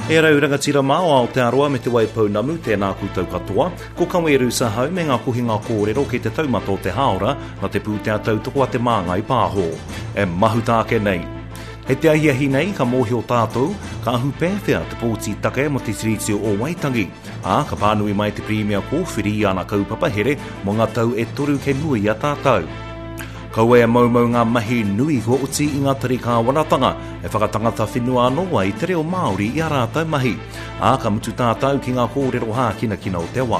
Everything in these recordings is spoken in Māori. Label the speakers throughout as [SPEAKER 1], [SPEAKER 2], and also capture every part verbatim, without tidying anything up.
[SPEAKER 1] E rau rangatira mao ao te aroa me te waipaunamu tēnā koutou katoa, ko kaweru sa hau me ngā kuhinga kōrero ki te taumata o te haora na te pūtea tautoko a te māngai pāho. E mahu tāke nei. He te ahiahi nei ka mōhi o tātou, ka ahu pēwhea te pōti take mo te tiriti o Waitangi. A ka pānui mai te Premier kōwhiri i ana kaupapa here mo ngā tau e toru ke nui a tātou. Kau e maumau ngā mahi nui ko uti i ngā tari ka wanatanga e whakatangata whenua noa i te reo Māori i a rātou mahi. A ka mutu tātou ki ngā kōrero hā kina kina o te wā.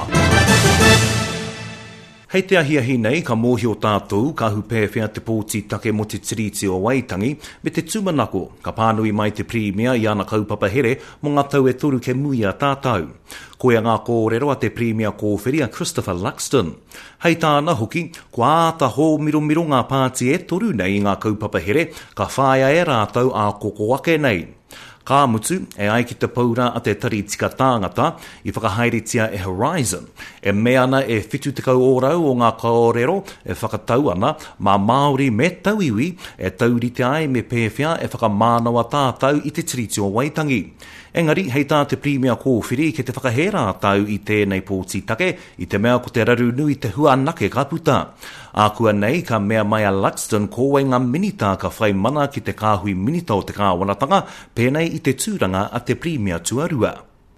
[SPEAKER 1] Hei te ahiahi nei, ka mōhi o tātou, ka hupēwhia te pōti take mo te tiriti o Waitangi, me te tūmanako, ka pānui mai te Premier i ana kaupapa here, mo ngā tau e toru ke mui a tātou. Koe ngā kōrero a te Premier kōwhiri a Christopher Luxton. Hei tāna hoki, kua āta hō miro miro ngā pāti e toru nei i ngā kaupapa here, ka whāia e rātou a koko ake nei. Ka mutu e ai ki te paura a te tari tika tāngata i whakahairitia e Horizon. E mea ana e whitu te kau ōrau o ngā kōrero e whakatau ana, mā Māori me tauiwi e taurite ai me pēwhia e whakamānawa tātou i te tiriti o Waitangi. Engari, hei tā te Premier kōwhiri ke te whakahera tau i tēnei pōti take, i te mea ko te raru nui te hua nake ka puta. Ākua nei ka mea mai a Luxton koe ngā minita ka whai mana ki te kāhui minita o te kāwanatanga, pēnei i te tūranga a te Premier tuarua.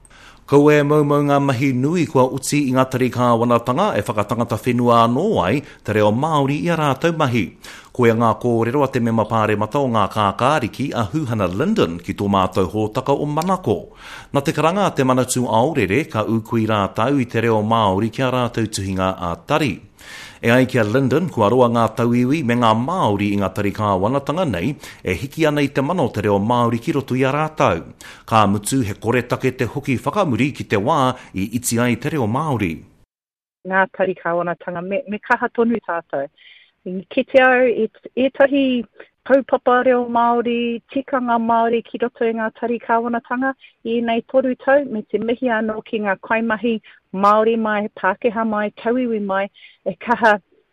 [SPEAKER 1] Ko e maumau ngā mahi nui kua uti i ngā tari kāwanatanga e whakatangata whenua anō ai te reo Māori i a rātou mahi. Ko e ngā kōrero a te mema pāre mata o ngā kākāriki a Huhana Linden ki tō mātou hōtaka o Manako. Nā te karanga a te manatu aorere ka ukui rātau i te reo Māori ki a rātou tuhinga a tari. E ai kia Linden, kua roa ngā tauiwi me ngā Māori i ngā tari kāwanatanga nei, e hiki ana i te mana o te reo Māori ki roto i a rātau. Ka mutu he kore take te hoki whakamuri ki te wā i iti ai te reo Māori.
[SPEAKER 2] Ngā tari kāwanatanga, me, me kaha tonu tātou. Ki te au, e, e tahi kaupapa reo Māori, tikanga Māori ki roto i ngā tari kāwanatanga, i nei toru tau, me te mihi anō ki ngā kaimahi Māori mai, Pākehā mai, Tauiwi mai, e kaha,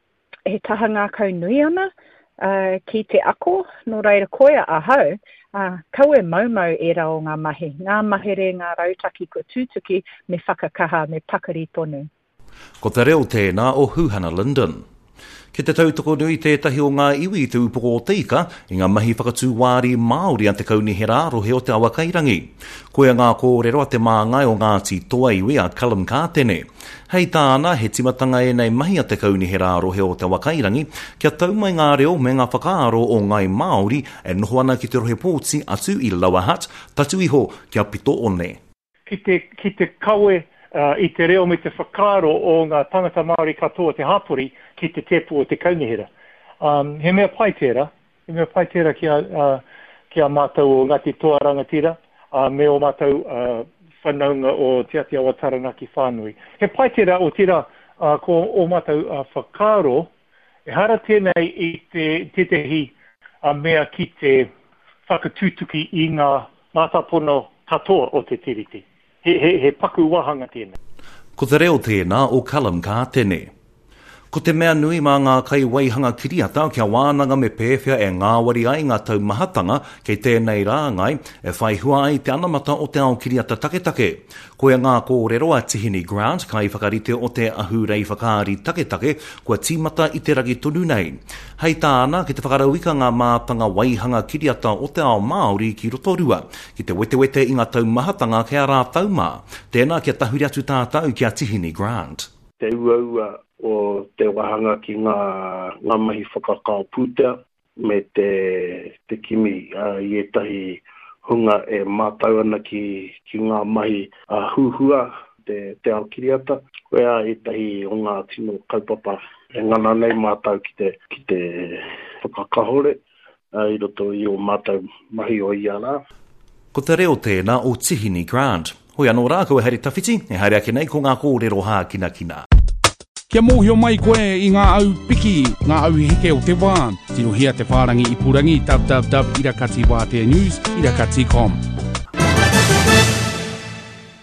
[SPEAKER 2] e kaha ngā kau nui ana, uh, ki te ako, no reira koea ahau, uh, kau e maumau e rao ngā mahi, ngā mahere, ngā rautaki ko tūtuki, me whakakaha, me pakari tonu.
[SPEAKER 1] Ko te reo tēnā o Huhana Linden. Ki te tautoko nui tētahi o ngā iwi te upoko o teika, i ngā mahi whakatū wāri Māori an te kauni he rāro he o te awakairangi. Koe ngā kōrero a te māngai o Ngāti Toa iwi a Callum Kātene. Hei tāna he timatanga e nei mahi a te kauni he rāro he o te awakairangi, kia taumai ngā reo me ngā whakaaro o ngai Māori e noho ana ki te rohe pōti atu i Lower Hutt, tatu iho kia pito one.
[SPEAKER 3] Ki te, ki te kawe uh, i te reo me te whakaaro o ngā tangata Māori katoa te hapori, ki te tepu o te kaunihira. Um, he mea pai tērā, he mea pai tērā ki a, uh, ki a mātou o Ngāti Toa rangatira, uh, me o mātou uh, whanaunga o Te Ati Awa Taranaki whānui. He pai tērā o tērā uh, ko o mātou uh, whakaaro, e hara tēnei i te tetehi uh, mea ki te whakatūtuki i ngā mātapono katoa o te tiriti. He, he, he paku wahanga tēnei.
[SPEAKER 1] Ko te reo tēnā o Callum Kātene. Ko te mea nui mā ngā kai waihanga kiriata kia wānanga me pēwhia e ngāwari ai ngā tau mahatanga kei tēnei rāngai e whai hua ai te anamata o te ao kiriata taketake. Koe ngā kōrero a Tihini Grant kai whakarite o te ahurei whakaari taketake kua tīmata i te ragi tonu nei. Hei tāna ki te whakarauika ngā mātanga waihanga kiriata o te ao Māori ki Rotorua, ki te wete wete i ngā tau mahatanga kia rā taumā. Tēnā kia tahuri atu tātau kia Tihini Grant.
[SPEAKER 4] Te ua o te wahanga ki ngā, ngā mahi whakakao pūtea me te, te kimi uh, i etahi hunga e mātau ana ki, ki ngā mahi uh, huhua te, te ao kiriata. Koea etahi o ngā tino kaupapa e ngana nei mātau ki te, ki te whakakahore uh, i roto i o mātau mahi o iana.
[SPEAKER 1] Ko te reo tēnā o Tihini Grant. Hoi anō rā koe haere tawhiti, e haere ake nei ko ngā kōrero hā kina kina.
[SPEAKER 5] Kia mōhio mai koe i ngā au piki, ngā au heke o te wā. Tino hia te whārangi i purangi, w w w irakati wā te news, irakati dot com.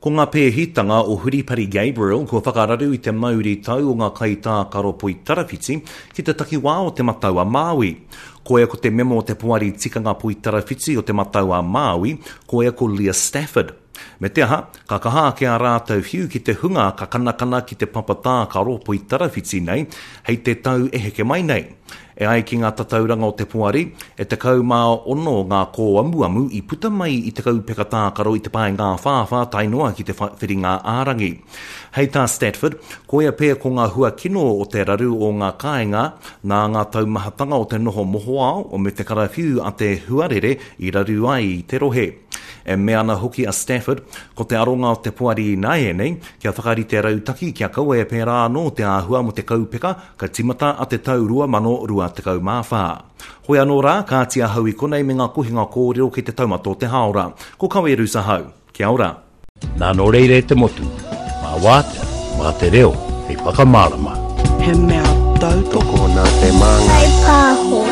[SPEAKER 1] Ko ngā pēhitanga o Huripari Gabriel, kua whakararu i te mauri tau o ngā kaitā karo pui tarawhiti, ki te takiwā o te matau a Māui. Ko ea ko te memo o te puari tikanga pui tarawhiti o te matau a Māui, ko ea ko Leah Stafford. Me te aha, ka kaha ke a rātou hiu ki te hunga ka kanakana ki te papatā karo pui tarawhiti nei, hei te tau e heke mai nei. E ai ki ngā tatauranga o te puari, e te kau mā ono ngā kō amu amu i puta mai i te kau peka tākaro i te pae ngā whāwha tainoa ki te whiri ngā ārangi. Hei tā Stratford, ko ea pēr ko ngā hua kino o te raru o ngā kāinga nā ngā taumahatanga o te noho mohoa o me te karawhiu a te huarere i raru ai i te rohe. E mea ana hoki a Stafford, ko te aronga o te puari i nai nei, kia whakari te rautaki kia kaua e pēr anō te āhua mo te kaupeka, ka timata a te tau rua mano rua te kau māwhā. Hoi anō rā, ka tia hau i konei me ngā kuhinga kōrero ki te taumato te haora. Ko kaweru sa hau. Kia ora.
[SPEAKER 6] Nā no reire te motu. Mā wātea, mā te reo, hei whakamārama.
[SPEAKER 7] He mea tau
[SPEAKER 8] toko nā te manga.
[SPEAKER 9] Hei pāho.